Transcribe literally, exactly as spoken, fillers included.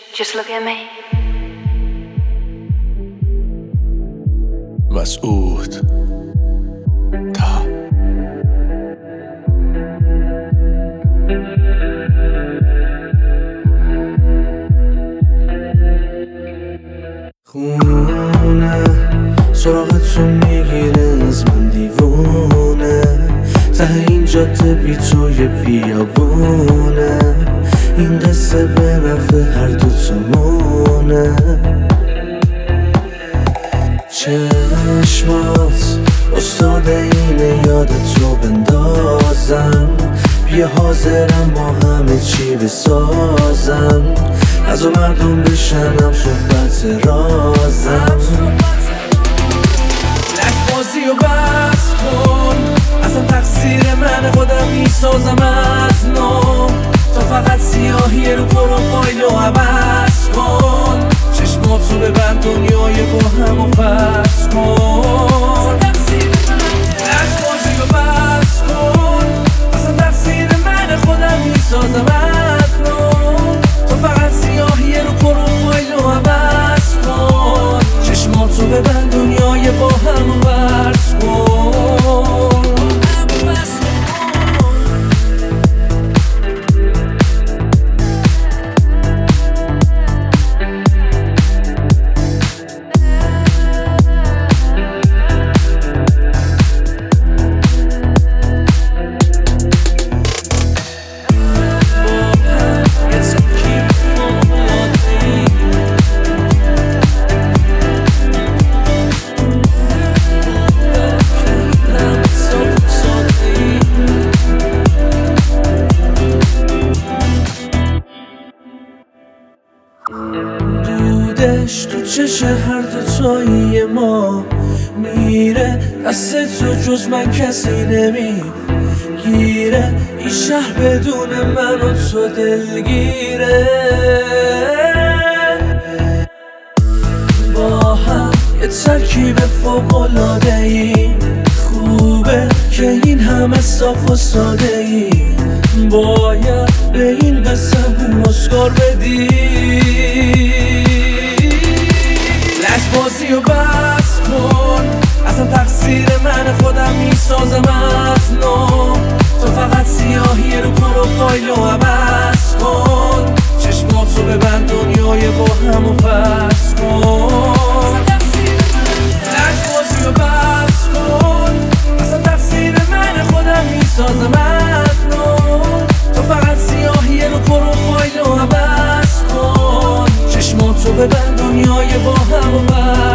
Just look at me. مسعود تا خونه سراغت رو میگیره از من دیوونه ته این جاده بی توی بیابونه این قصه به نفع هر دوتامونه چشمات استاد اینه یادت رو بندازم بیا حاضرم با همه چی بسازم از و مردم بشنم صحبت رازم لک بازی و بس کن اصلا تقصیر من خودم میسازم از نو تا فقط سیاهی رو پروفایل رو عوض کن چشمات رو ببند دنیای با هم و فرض کن لک بازی و بس کن اصلا تقصیر من خودم میسازم از نو تا فقط سیاهی رو پروفایل رو عوض کن چشمات رو ببند دنیای با هم و فرض کن دودش تو چش هر دوتایی ما میره دست تو جز من کسی نمیگیره این شهر بدون من و تو دلگیره با هم یه ترکیب فوق‌العاده‌ای خوبه که این همه صاف و ساده‌ای باید به این قسم اسکار بدی لک بازی و بس کن اصلا تقصیر من خودم میسازم از نو تو فقط سیاهی رو پروفایل رو عوض کن چشمات رو ببند دنیای با هم و فرض کن لک بازی و بس کن اصلا تقصیر من خودم میسازم از نو تو فقط سیاهی رو پروفایل رو عوض کن چشمات رو ببند دنیای با هم و فرض